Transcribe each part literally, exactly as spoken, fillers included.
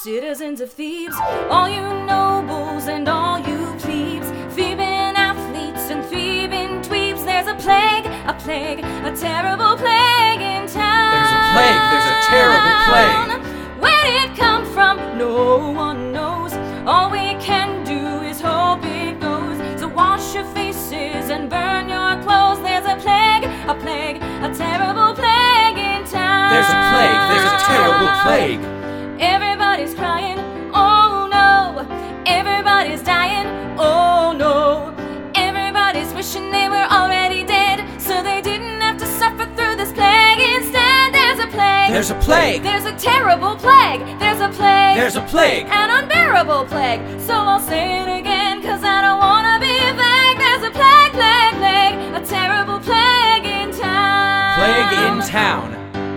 citizens of Thebes, all you nobles and all you plebes, Theban athletes and Theban dweebs, there's a plague, a plague, a terrible plague in town. There's a plague, there's a terrible plague. Where did it come from? No one knows. All we can do is hope it goes. So wash your faces and burn your clothes. There's a plague, a plague, a terrible plague in town. There's a plague, there's a terrible plague. Everybody's crying, oh no. Everybody's dying, oh no. Everybody's wishing they were already dead, so they didn't have to suffer through this plague. Instead, there's a plague. There's a plague. There's a terrible plague. There's a plague. There's a plague. An unbearable plague. So I'll say it again, cause I don't wanna be vague. There's a plague, plague, plague. A terrible plague in town. Plague in town.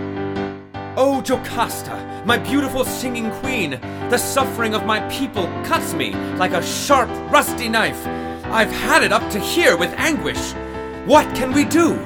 Oh, Jocasta, my beautiful singing queen, the suffering of my people cuts me like a sharp, rusty knife. I've had it up to here with anguish. What can we do?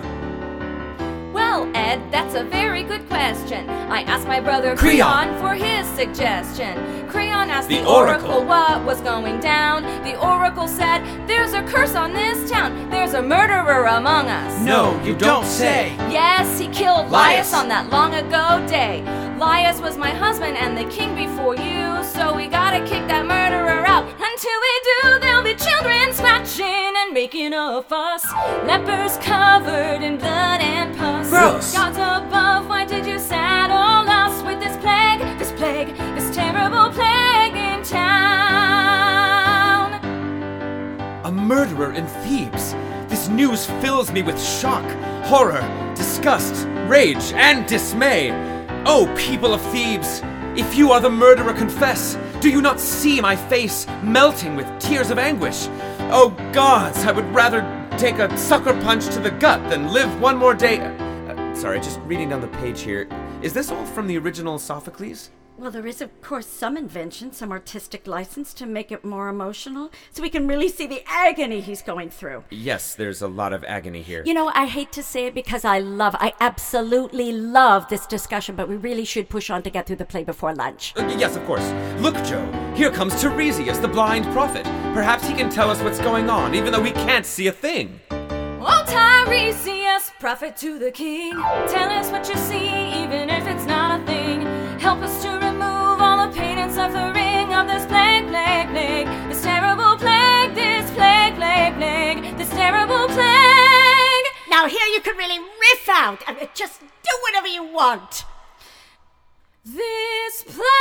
Well, Ed, that's a very good question. I asked my brother Creon. Creon for his suggestion. Creon asked The the, oracle. what was going down. The oracle said, there's a curse on this town. There's a murderer among us. No, you don't say. Yes, he killed Laius. Laius on that long ago day. Laius was my husband and the king before you, so we gotta kick that murderer out. Until we do, there'll be children scratching and making a fuss. Lepers covered in blood and pus. Gross. Gods above, why did you saddle us with this plague, this plague, this terrible plague in town? A murderer in Thebes. This news fills me with shock, horror, disgust, rage, and dismay. Oh, people of Thebes, if you are the murderer, confess. Do you not see my face melting with tears of anguish? Oh, gods, I would rather take a sucker punch to the gut than live one more day. Uh, sorry, just reading down the page here. Is this all from the original Sophocles? Well, there is, of course, some invention, some artistic license to make it more emotional, so we can really see the agony he's going through. Yes, there's a lot of agony here. You know, I hate to say it because I love, I absolutely love this discussion, but we really should push on to get through the play before lunch. Uh, yes, of course. Look, Joe, here comes Tiresias, the blind prophet. Perhaps he can tell us what's going on, even though we can't see a thing. Oh, Tiresias, prophet to the king, tell us what you see, even if it's not a thing. Help us to remove all the pain and suffering of this plague, plague, plague, this terrible plague, this plague, plague, plague, this terrible plague. Now here you can really riff out and just do whatever you want. This plague.